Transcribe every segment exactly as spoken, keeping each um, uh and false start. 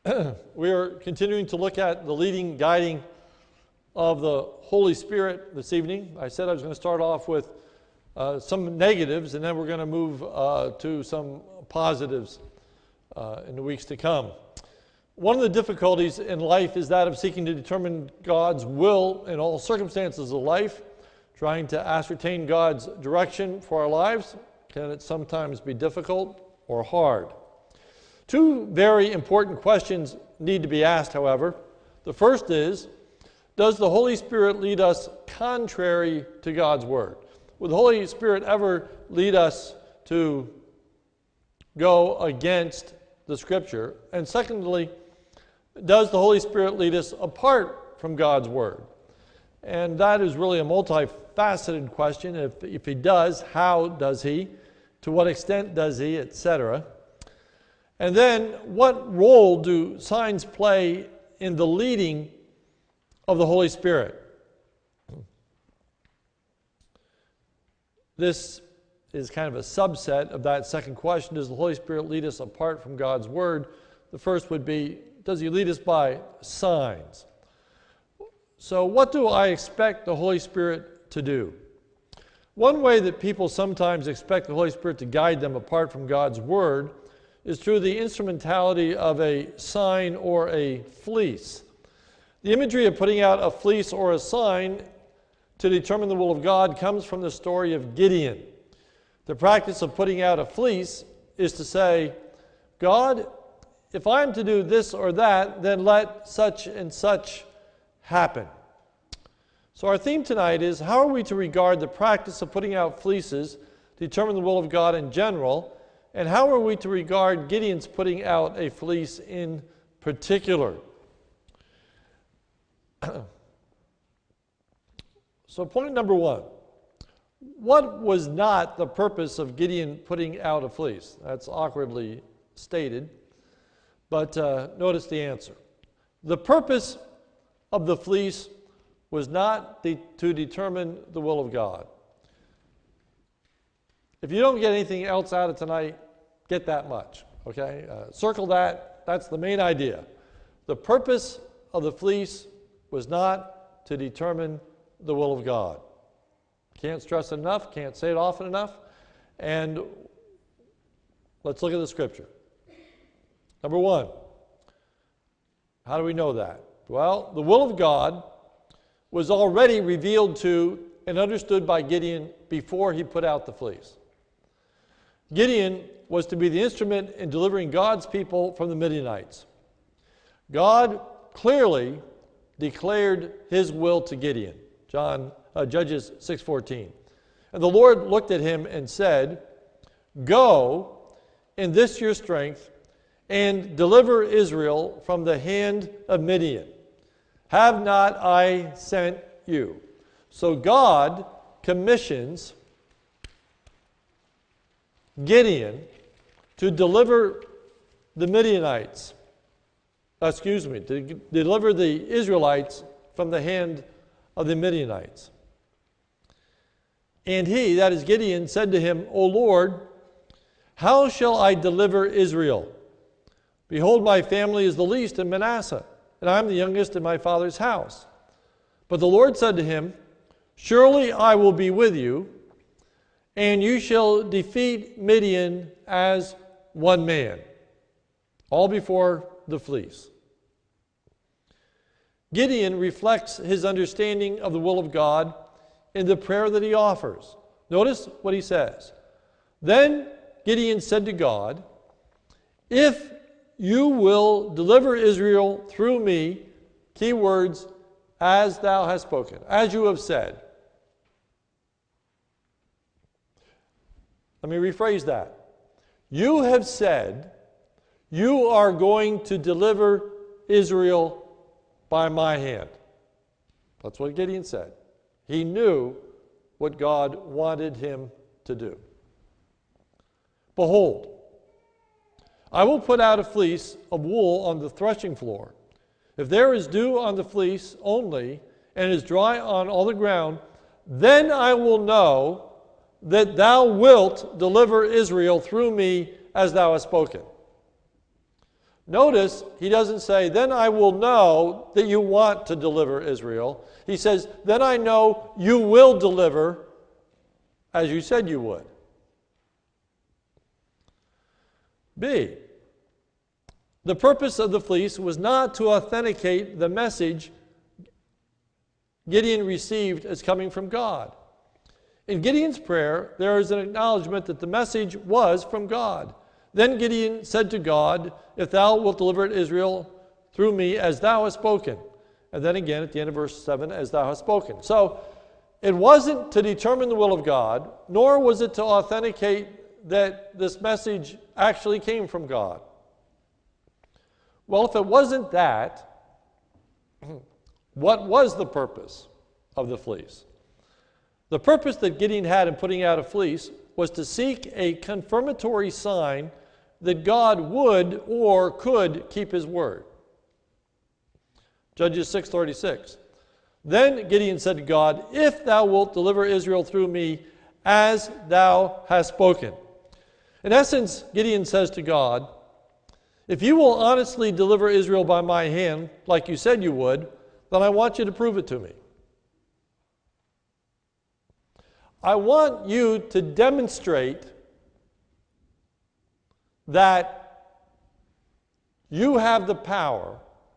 We are continuing to look at the leading, guiding of the Holy Spirit this evening. I said I was going to start off with uh, some negatives, and then we're going to move uh, to some positives uh, in the weeks to come. One of the difficulties in life is that of seeking to determine God's will in all circumstances of life. Trying to ascertain God's direction for our lives can it sometimes be difficult or hard. Two very important questions need to be asked, however. The first is, does the Holy Spirit lead us contrary to God's Word? Would the Holy Spirit ever lead us to go against the Scripture? And secondly, does the Holy Spirit lead us apart from God's Word? And that is really a multifaceted question. If, if He does, how does He? To what extent does He, et cetera? And then, what role do signs play in the leading of the Holy Spirit? This is kind of a subset of that second question. Does the Holy Spirit lead us apart from God's Word? The first would be, does He lead us by signs? So what do I expect the Holy Spirit to do? One way that people sometimes expect the Holy Spirit to guide them apart from God's Word is through the instrumentality of a sign or a fleece. The imagery of putting out a fleece or a sign to determine the will of God comes from the story of Gideon. The practice of putting out a fleece is to say, God, if I'm to do this or that, then let such and such happen. So our theme tonight is, how are we to regard the practice of putting out fleeces to determine the will of God in general, and how are we to regard Gideon's putting out a fleece in particular? So point number one, what was not the purpose of Gideon putting out a fleece? That's awkwardly stated, but uh, notice the answer. The purpose of the fleece was not de- to determine the will of God. If you don't get anything else out of tonight, get that much, okay? Uh, circle that. That's the main idea. The purpose of the fleece was not to determine the will of God. Can't stress it enough, can't say it often enough. And let's look at the Scripture. Number one, how do we know that? Well, the will of God was already revealed to and understood by Gideon before he put out the fleece. Gideon was to be the instrument in delivering God's people from the Midianites. God clearly declared His will to Gideon. John uh, Judges six fourteen. And the Lord looked at him and said, "Go in this your strength and deliver Israel from the hand of Midian. Have not I sent you?" So God commissions Gideon to deliver the Midianites, excuse me, to deliver the Israelites from the hand of the Midianites. And he, that is Gideon, said to him, "O Lord, how shall I deliver Israel? Behold, my family is the least in Manasseh, and I am the youngest in my father's house." But the Lord said to him, "Surely I will be with you, and you shall defeat Midian as one man," all before the fleece. Gideon reflects his understanding of the will of God in the prayer that he offers. Notice what he says. Then Gideon said to God, "If you will deliver Israel through me," key words, "as thou hast spoken," as you have said. Let me rephrase that. You have said you are going to deliver Israel by my hand. That's what Gideon said. He knew what God wanted him to do. "Behold, I will put out a fleece of wool on the threshing floor. If there is dew on the fleece only, and is dry on all the ground, then I will know that thou wilt deliver Israel through me as thou hast spoken." Notice he doesn't say, then I will know that you want to deliver Israel. He says, then I know you will deliver as you said you would. B, the purpose of the fleece was not to authenticate the message Gideon received as coming from God. In Gideon's prayer, there is an acknowledgement that the message was from God. Then Gideon said to God, if thou wilt deliver Israel through me as thou hast spoken. And then again at the end of verse seven, as thou hast spoken. So it wasn't to determine the will of God, nor was it to authenticate that this message actually came from God. Well, if it wasn't that, what was the purpose of the fleece? The purpose that Gideon had in putting out a fleece was to seek a confirmatory sign that God would or could keep his word. Judges six thirty-six. Then Gideon said to God, if thou wilt deliver Israel through me as thou hast spoken. In essence, Gideon says to God, if you will honestly deliver Israel by my hand, like you said you would, then I want you to prove it to me. I want you to demonstrate that you have the power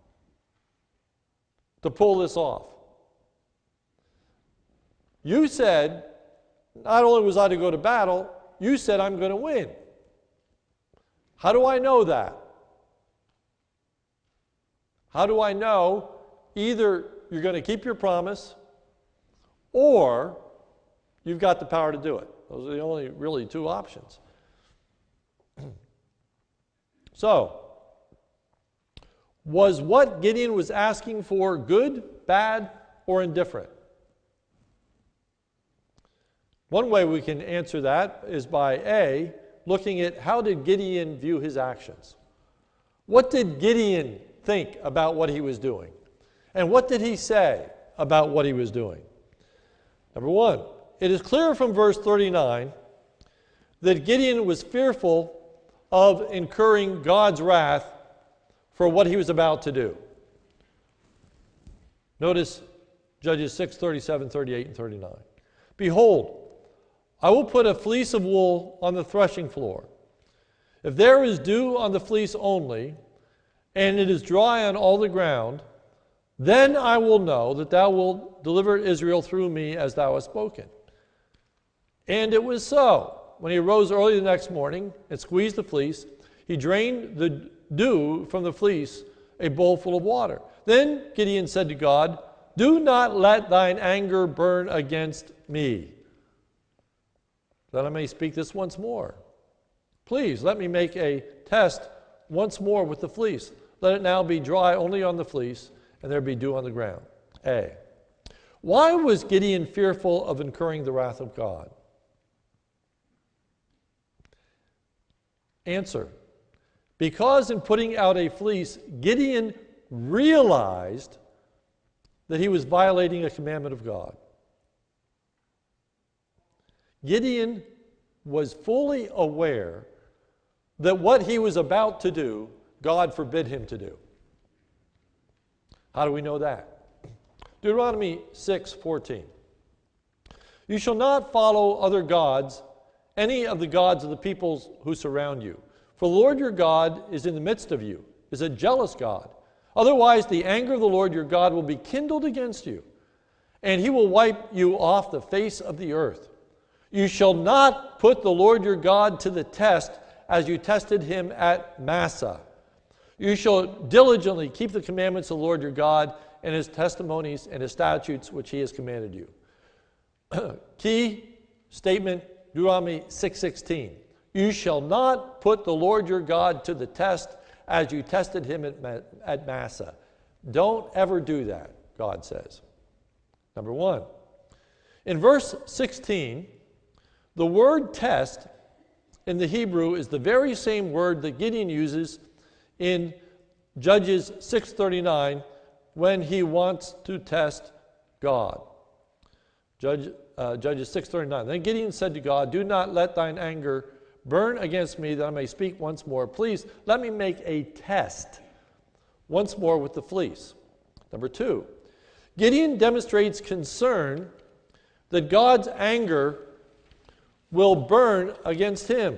to pull this off. You said, not only was I to go to battle, you said I'm going to win. How do I know that? How do I know either you're going to keep your promise or you've got the power to do it? Those are the only really two options. So, was what Gideon was asking for good, bad, or indifferent? One way we can answer that is by A, looking at how did Gideon view his actions? What did Gideon think about what he was doing? And what did he say about what he was doing? Number one, it is clear from verse thirty-nine that Gideon was fearful of incurring God's wrath for what he was about to do. Notice Judges six, thirty-seven, thirty-eight, and thirty-nine. Behold, I will put a fleece of wool on the threshing floor. If there is dew on the fleece only, and it is dry on all the ground, then I will know that thou wilt deliver Israel through me as thou hast spoken. And it was so. When he arose early the next morning and squeezed the fleece, he drained the dew from the fleece, a bowl full of water. Then Gideon said to God, do not let thine anger burn against me, that I may speak this once more. Please let me make a test once more with the fleece. Let it now be dry only on the fleece, and there be dew on the ground. A. Why was Gideon fearful of incurring the wrath of God? Answer. Because in putting out a fleece, Gideon realized that he was violating a commandment of God. Gideon was fully aware that what he was about to do, God forbid him to do. How do we know that? Deuteronomy six fourteen. You shall not follow other gods, any of the gods of the peoples who surround you. For the Lord your God is in the midst of you, is a jealous God. Otherwise the anger of the Lord your God will be kindled against you, and he will wipe you off the face of the earth. You shall not put the Lord your God to the test as you tested him at Massah. You shall diligently keep the commandments of the Lord your God and his testimonies and his statutes which he has commanded you. Key statement, Deuteronomy six sixteen. You shall not put the Lord your God to the test as you tested him at, at Massah. Don't ever do that, God says. Number one. In verse sixteen, the word test in the Hebrew is the very same word that Gideon uses in Judges six thirty-nine when he wants to test God. Judge, uh, Judges six thirty-nine. Then Gideon said to God, do not let thine anger burn against me that I may speak once more. Please let me make a test once more with the fleece. Number two, Gideon demonstrates concern that God's anger will burn against him.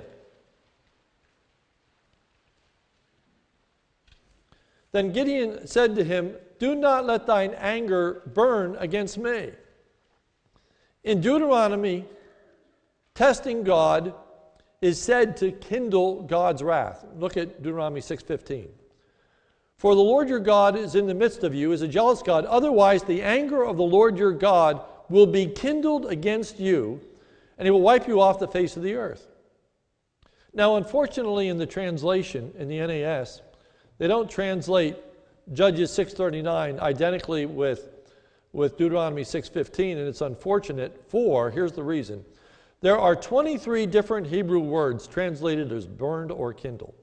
Then Gideon said to him, do not let thine anger burn against me. In Deuteronomy, testing God is said to kindle God's wrath. Look at Deuteronomy six fifteen. For the Lord your God is in the midst of you, is a jealous God. Otherwise, the anger of the Lord your God will be kindled against you, and he will wipe you off the face of the earth. Now, unfortunately, in the translation, in the N A S, they don't translate Judges six thirty-nine identically with, with Deuteronomy six fifteen, and it's unfortunate for, here's the reason. There are twenty-three different Hebrew words translated as burned or kindled.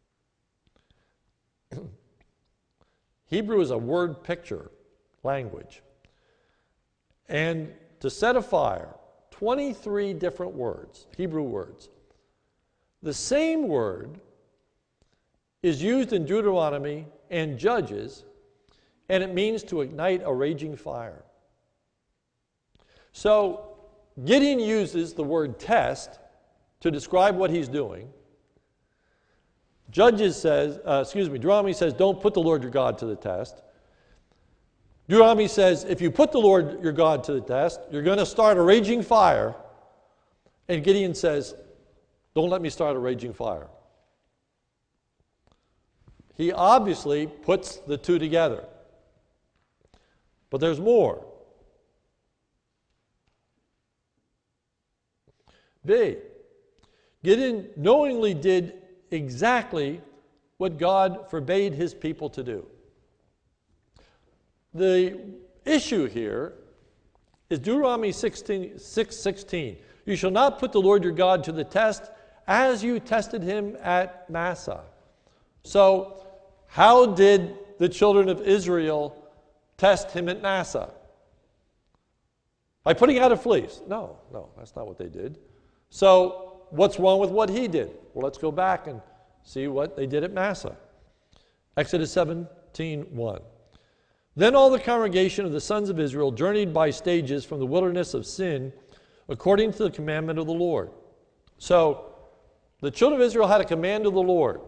Hebrew is a word picture language. And to set afire, twenty-three different words, Hebrew words. The same word is used in Deuteronomy and Judges, and it means to ignite a raging fire. So Gideon uses the word test to describe what he's doing. Judges says, uh, excuse me, Deuteronomy says, don't put the Lord your God to the test. Deuteronomy says, if you put the Lord your God to the test, you're going to start a raging fire. And Gideon says, don't let me start a raging fire. He obviously puts the two together. But there's more. B, Gideon knowingly did exactly what God forbade his people to do. The issue here is Deuteronomy six sixteen. You shall not put the Lord your God to the test as you tested him at Massah. So, how did the children of Israel test him at Massah? By putting out a fleece. No, no, that's not what they did. So, what's wrong with what he did? Well, let's go back and see what they did at Massah. Exodus seventeen one. Then all the congregation of the sons of Israel journeyed by stages from the wilderness of Sin, according to the commandment of the Lord. So, the children of Israel had a command of the Lord.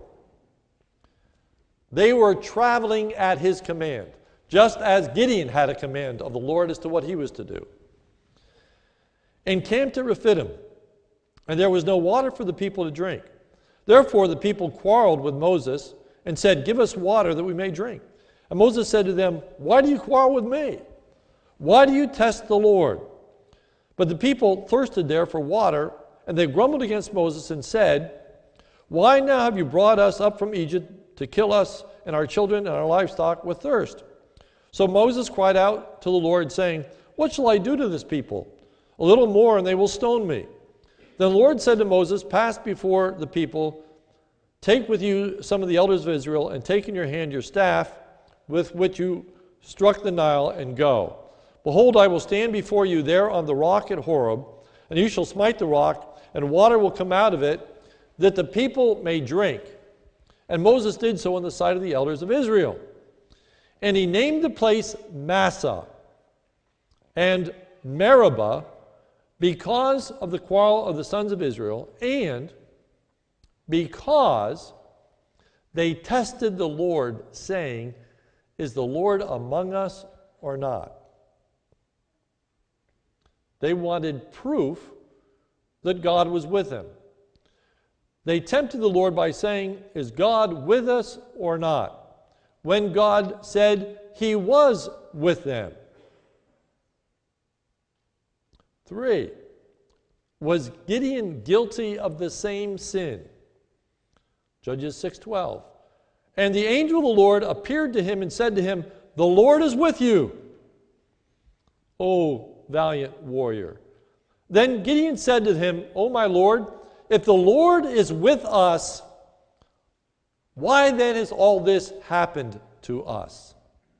They were traveling at his command, just as Gideon had a command of the Lord as to what he was to do. And camped at Rephidim, and there was no water for the people to drink. Therefore the people quarreled with Moses and said, give us water that we may drink. And Moses said to them, why do you quarrel with me? Why do you test the Lord? But the people thirsted there for water, and they grumbled against Moses and said, why now have you brought us up from Egypt to kill us and our children and our livestock with thirst? So Moses cried out to the Lord, saying, what shall I do to this people? A little more, and they will stone me. Then the Lord said to Moses, pass before the people, take with you some of the elders of Israel, and take in your hand your staff with which you struck the Nile, and go. Behold, I will stand before you there on the rock at Horeb, and you shall smite the rock, and water will come out of it, that the people may drink. And Moses did so in the sight of the elders of Israel. And he named the place Massah and Meribah, because of the quarrel of the sons of Israel, and because they tested the Lord, saying, is the Lord among us or not? They wanted proof that God was with them. They tempted the Lord by saying, is God with us or not? When God said he was with them. Three, was Gideon guilty of the same sin? Judges six twelve. And the angel of the Lord appeared to him and said to him, the Lord is with you, O valiant warrior. Then Gideon said to him, O my Lord, if the Lord is with us, why then has all this happened to us?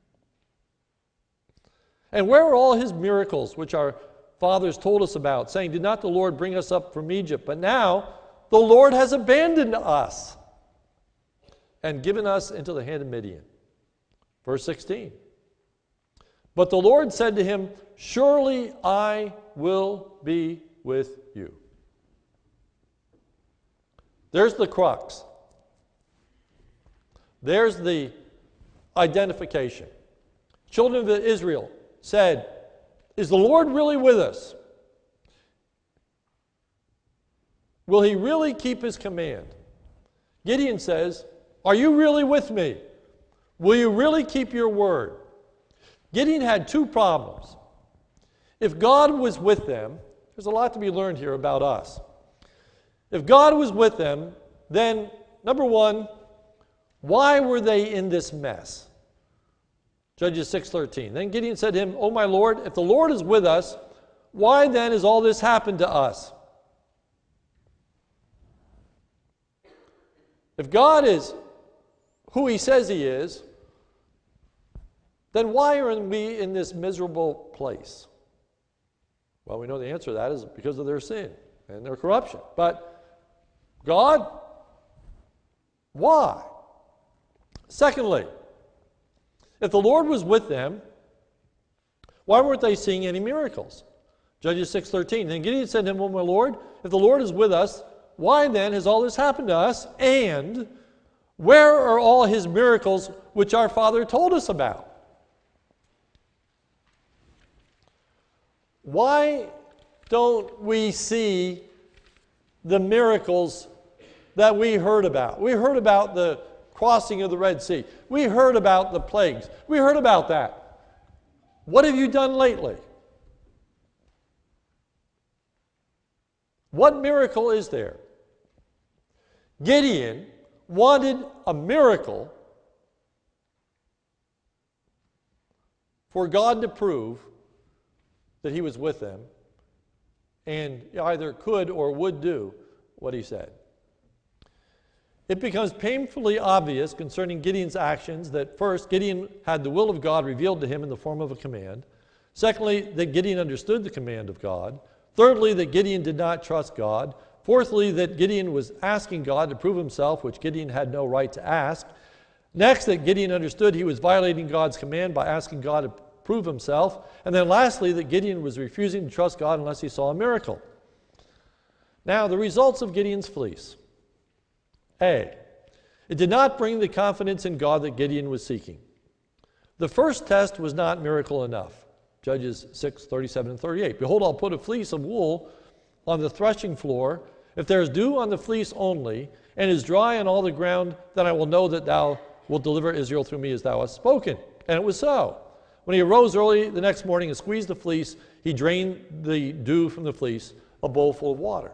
And where are all his miracles, which our fathers told us about, saying, did not the Lord bring us up from Egypt? But now the Lord has abandoned us and given us into the hand of Midian. Verse sixteen. But the Lord said to him, surely I will be with you. There's the crux. There's the identification. Children of Israel said, is the Lord really with us? Will he really keep his command? Gideon says, are you really with me? Will you really keep your word? Gideon had two problems. If God was with them, there's a lot to be learned here about us. If God was with them, then, number one, why were they in this mess? Judges six thirteen. Then Gideon said to him, O my Lord, if the Lord is with us, why then has all this happened to us? If God is who he says he is, then why are we in this miserable place? Well, we know the answer to that is because of their sin and their corruption. But God, why? Secondly, if the Lord was with them, why weren't they seeing any miracles? Judges six thirteen. Then Gideon said to him, O my Lord, if the Lord is with us, why then has all this happened to us? And where are all his miracles which our father told us about? Why don't we see the miracles that we heard about? We heard about the crossing of the Red Sea. We heard about the plagues. We heard about that. What have you done lately? What miracle is there? Gideon wanted a miracle for God to prove that he was with them and either could or would do what he said. It becomes painfully obvious concerning Gideon's actions that first, Gideon had the will of God revealed to him in the form of a command. Secondly, that Gideon understood the command of God. Thirdly, that Gideon did not trust God. Fourthly, that Gideon was asking God to prove himself, which Gideon had no right to ask. Next, that Gideon understood he was violating God's command by asking God to prove himself. And then lastly, that Gideon was refusing to trust God unless he saw a miracle. Now, the results of Gideon's fleece. A, it did not bring the confidence in God that Gideon was seeking. The first test was not miracle enough. Judges six, thirty-seven and thirty-eight. Behold, I'll put a fleece of wool on the threshing floor. If there is dew on the fleece only, and is dry on all the ground, then I will know that thou wilt deliver Israel through me as thou hast spoken. And it was so. When he arose early the next morning and squeezed the fleece, he drained the dew from the fleece, a bowl full of water.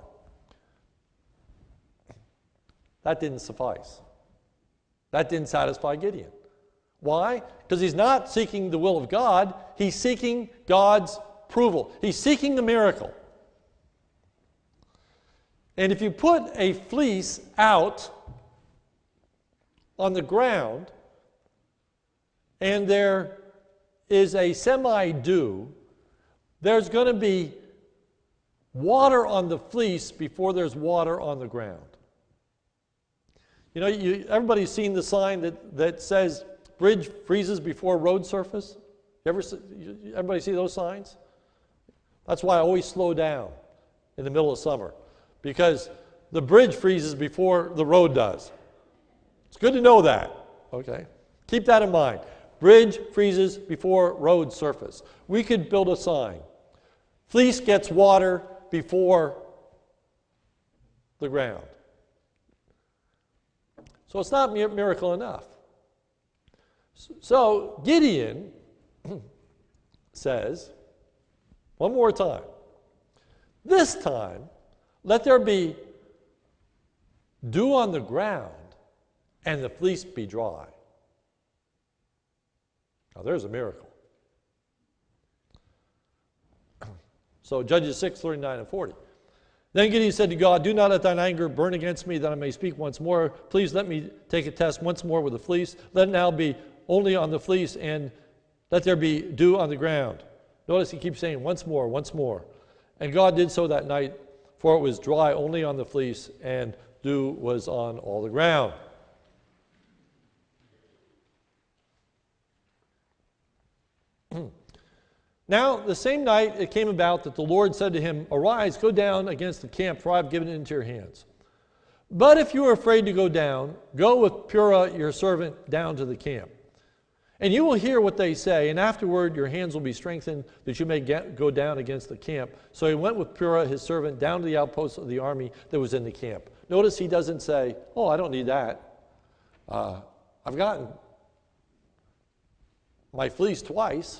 That didn't suffice. That didn't satisfy Gideon. Why? Because he's not seeking the will of God. He's seeking God's approval. He's seeking the miracle. And if you put a fleece out on the ground and there is a semi-dew, there's going to be water on the fleece before there's water on the ground. You know, you, everybody's seen the sign that, that says bridge freezes before road surface. You ever, everybody see those signs? That's why I always slow down in the middle of summer, because the bridge freezes before the road does. It's good to know that, okay? Keep that in mind. Bridge freezes before road surface. We could build a sign. Fleece gets water before the ground. So it's not miracle enough. So Gideon says, one more time, this time, let there be dew on the ground and the fleece be dry. Now there's a miracle. So Judges six, thirty-nine and forty. Then Gideon said to God, do not let thine anger burn against me that I may speak once more. Please let me take a test once more with the fleece. Let it now be only on the fleece, and let there be dew on the ground. Notice he keeps saying once more, once more. And God did so that night. for it was dry only on the fleece, and dew was on all the ground. Now, the same night it came about that the Lord said to him, Arise, go down against the camp, for I have given it into your hands. But if you are afraid to go down, go with Purah your servant down to the camp. And you will hear what they say, and afterward your hands will be strengthened, that you may get, go down against the camp. So he went with Purah his servant down to the outposts of the army that was in the camp. Notice he doesn't say, oh, I don't need that. Uh, I've gotten my fleece twice.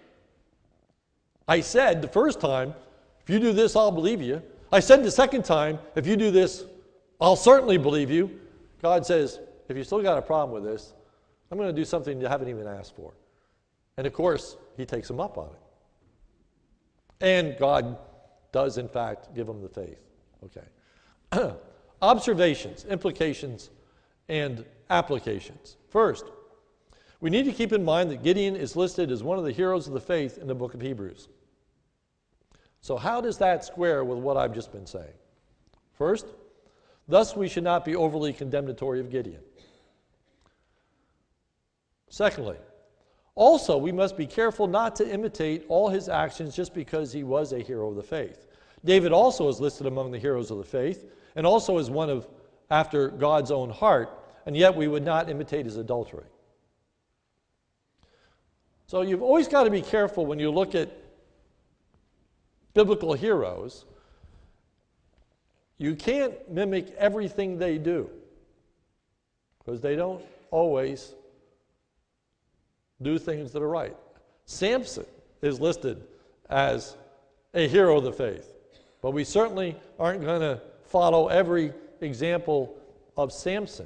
I said the first time, if you do this, I'll believe you. I said the second time, if you do this, I'll certainly believe you. God says, if you still got a problem with this, I'm going to do something you haven't even asked for. And of course, he takes him up on it. And God does, in fact, give him the faith. Okay. Observations, implications, and applications. First, we need to keep in mind that Gideon is listed as one of the heroes of the faith in the book of Hebrews. So how does that square with what I've just been saying? First, thus we should not be overly condemnatory of Gideon. Secondly, also we must be careful not to imitate all his actions just because he was a hero of the faith. David also is listed among the heroes of the faith, and also is one of after God's own heart, and yet we would not imitate his adultery. So you've always got to be careful when you look at biblical heroes. You can't mimic everything they do, because they don't always do things that are right. Samson is listed as a hero of the faith, but we certainly aren't going to follow every example of Samson.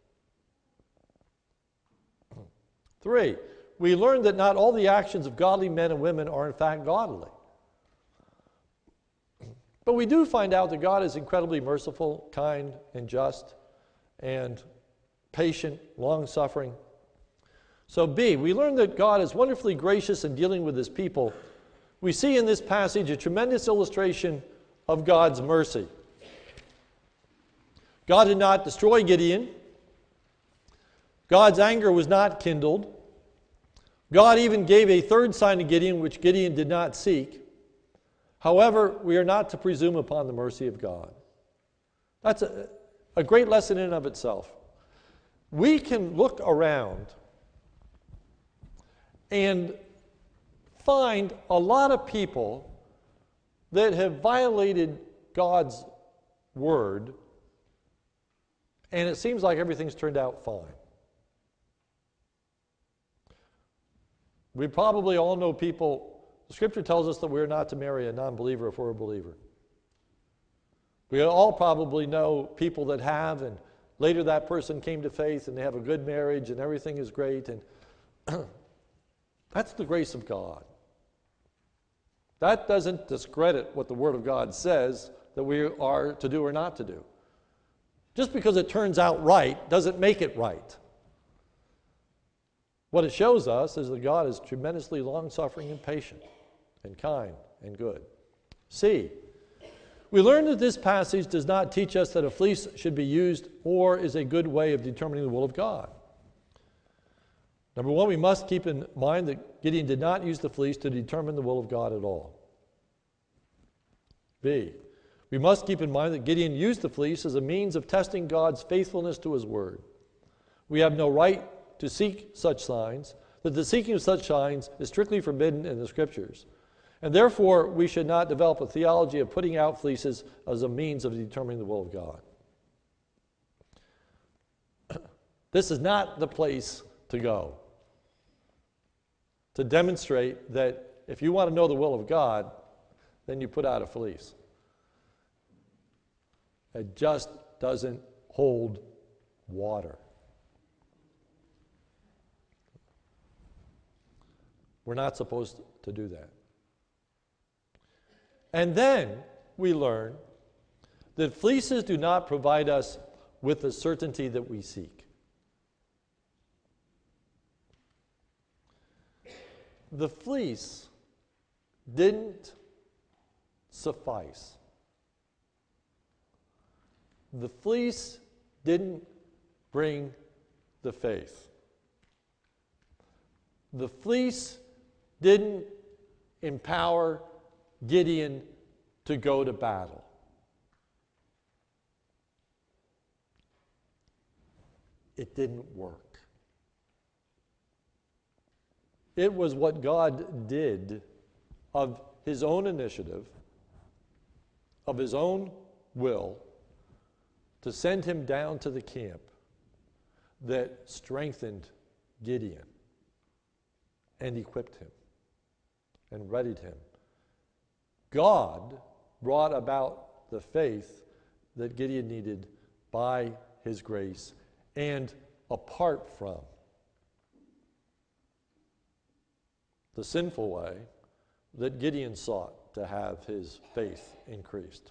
Three, we learn that not all the actions of godly men and women are in fact godly. But we do find out that God is incredibly merciful, kind, and just, and patient, long-suffering. So B, we learn that God is wonderfully gracious in dealing with his people. We see in this passage a tremendous illustration of God's mercy. God did not destroy Gideon. God's anger was not kindled. God even gave a third sign to Gideon, which Gideon did not seek. However, we are not to presume upon the mercy of God. That's a, a great lesson in and of itself. We can look around and find a lot of people that have violated God's word, and it seems like everything's turned out fine. We probably all know people, the scripture tells us that we're not to marry a non-believer if we're a believer. We all probably know people that have, and later that person came to faith and they have a good marriage and everything is great, and that's the grace of God. That doesn't discredit what the Word of God says that we are to do or not to do. Just because it turns out right doesn't make it right. What it shows us is that God is tremendously long-suffering and patient and kind and good. C, we learn that this passage does not teach us that a fleece should be used or is a good way of determining the will of God. Number one, we must keep in mind that Gideon did not use the fleece to determine the will of God at all. B, we must keep in mind that Gideon used the fleece as a means of testing God's faithfulness to his word. We have no right to seek such signs, that the seeking of such signs is strictly forbidden in the scriptures. And therefore, we should not develop a theology of putting out fleeces as a means of determining the will of God. This is not the place to go to demonstrate that if you want to know the will of God, then you put out a fleece. It just doesn't hold water. We're not supposed to do that. And then we learn that fleeces do not provide us with the certainty that we seek. The fleece didn't suffice The fleece didn't bring the faith. The fleece didn't empower Gideon to go to battle. It didn't work. It was what God did of his own initiative, of his own will, to send him down to the camp that strengthened Gideon and equipped him and readied him. God brought about the faith that Gideon needed by his grace and apart from the sinful way that Gideon sought to have his faith increased.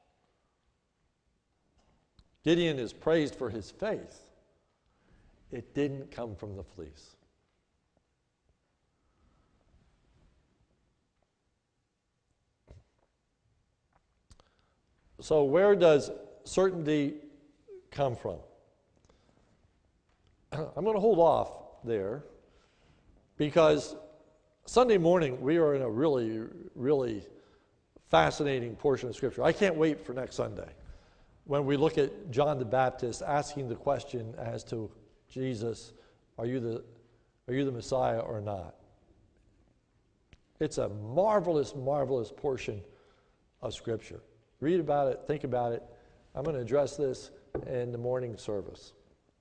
Gideon is praised for his faith. It didn't come from the fleece. So where does certainty come from? I'm going to hold off there because Sunday morning we are in a really, really fascinating portion of Scripture. I can't wait for next Sunday when we look at John the Baptist asking the question as to Jesus, are you the, are you the Messiah or not? It's a marvelous, marvelous portion of Scripture. Read about it, think about it. I'm going to address this in the morning service.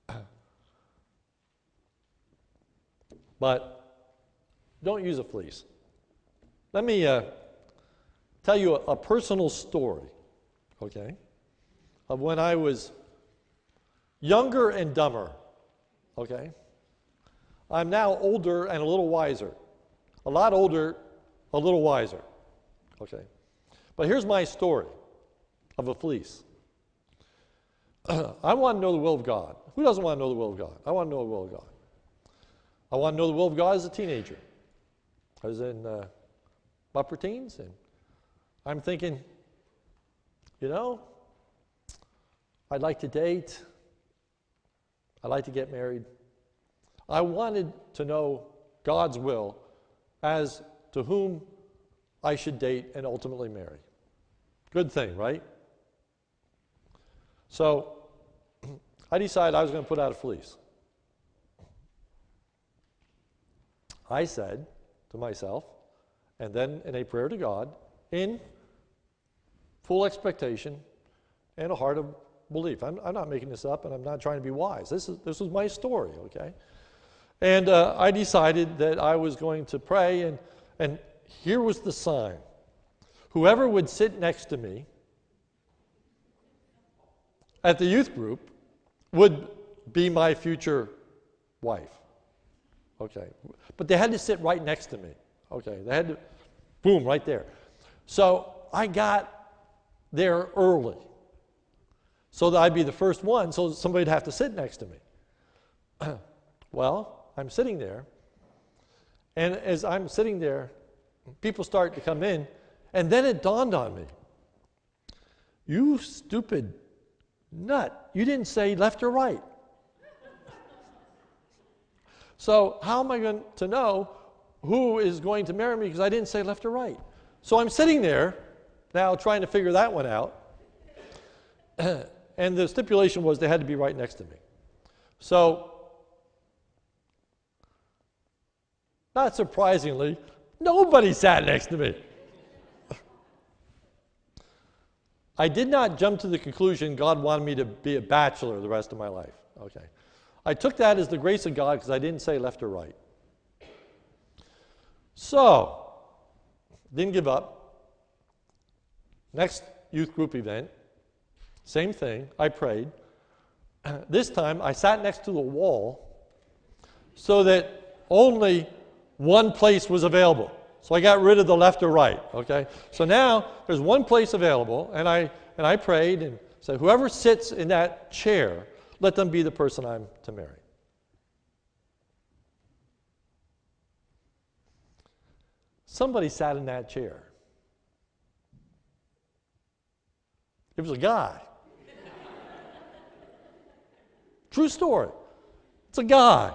But don't use a fleece. Let me uh, tell you a, a personal story, okay, of when I was younger and dumber, okay? I'm now older and a little wiser. A lot older, a little wiser, okay? But here's my story of a fleece. I want to know the will of God. Who doesn't want to know the will of God? I want to know the will of God. I want to know the will of God as a teenager. I was in uh, upper teens, and I'm thinking, you know, I'd like to date. I'd like to get married. I wanted to know God's will as to whom I should date and ultimately marry. Good thing, right? So I decided I was going to put out a fleece. I said to myself, and then in a prayer to God, in full expectation and a heart of belief. I'm, I'm not making this up, and I'm not trying to be wise. This is this was my story, okay? And uh, I decided that I was going to pray, and and here was the sign. Whoever would sit next to me at the youth group would be my future wife. Okay. But they had to sit right next to me. Okay. They had to, boom, right there. So I got there early so that I'd be the first one, so somebody'd have to sit next to me. Well, I'm sitting there, and as I'm sitting there, people start to come in, and then it dawned on me. You stupid nut. You didn't say left or right. So how am I going to know who is going to marry me because I didn't say left or right? So I'm sitting there now trying to figure that one out. And the stipulation was they had to be right next to me. So, not surprisingly, nobody sat next to me. I did not jump to the conclusion God wanted me to be a bachelor the rest of my life. Okay. I took that as the grace of God because I didn't say left or right. So, didn't give up. Next youth group event, same thing. I prayed. This time I sat next to the wall so that only one place was available. So I got rid of the left or right, okay? So now there's one place available, and I and I prayed and said, whoever sits in that chair, let them be the person I'm to marry. Somebody sat in that chair. It was a guy. True story. It's a guy.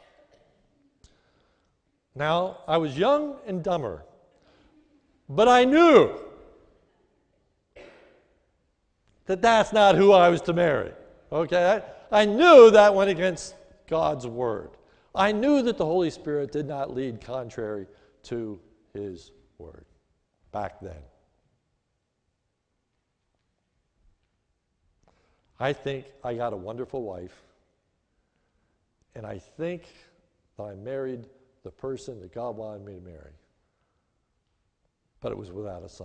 Now, I was young and dumber, but I knew that that's not who I was to marry. Okay? I, I knew that went against God's word. I knew that the Holy Spirit did not lead contrary to his word back then. I think I got a wonderful wife, and I think that I married the person that God wanted me to marry. But it was without a sign.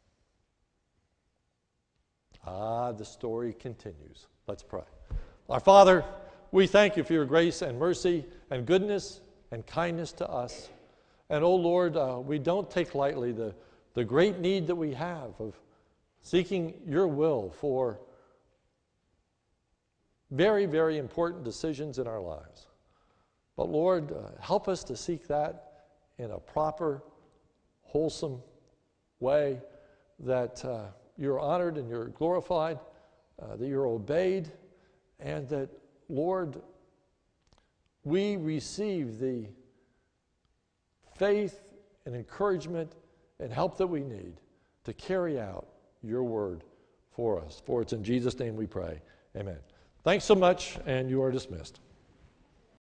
Ah, the story continues. Let's pray. Our Father, we thank you for your grace and mercy and goodness and kindness to us. And, oh Lord, uh, we don't take lightly the, the great need that we have of seeking your will for very, very important decisions in our lives. But Lord, uh, help us to seek that in a proper, wholesome way, that uh, you're honored and you're glorified, uh, that you're obeyed, and that, Lord, we receive the faith and encouragement and help that we need to carry out your word for us. For it's in Jesus' name we pray. Amen. Thanks so much, and you are dismissed.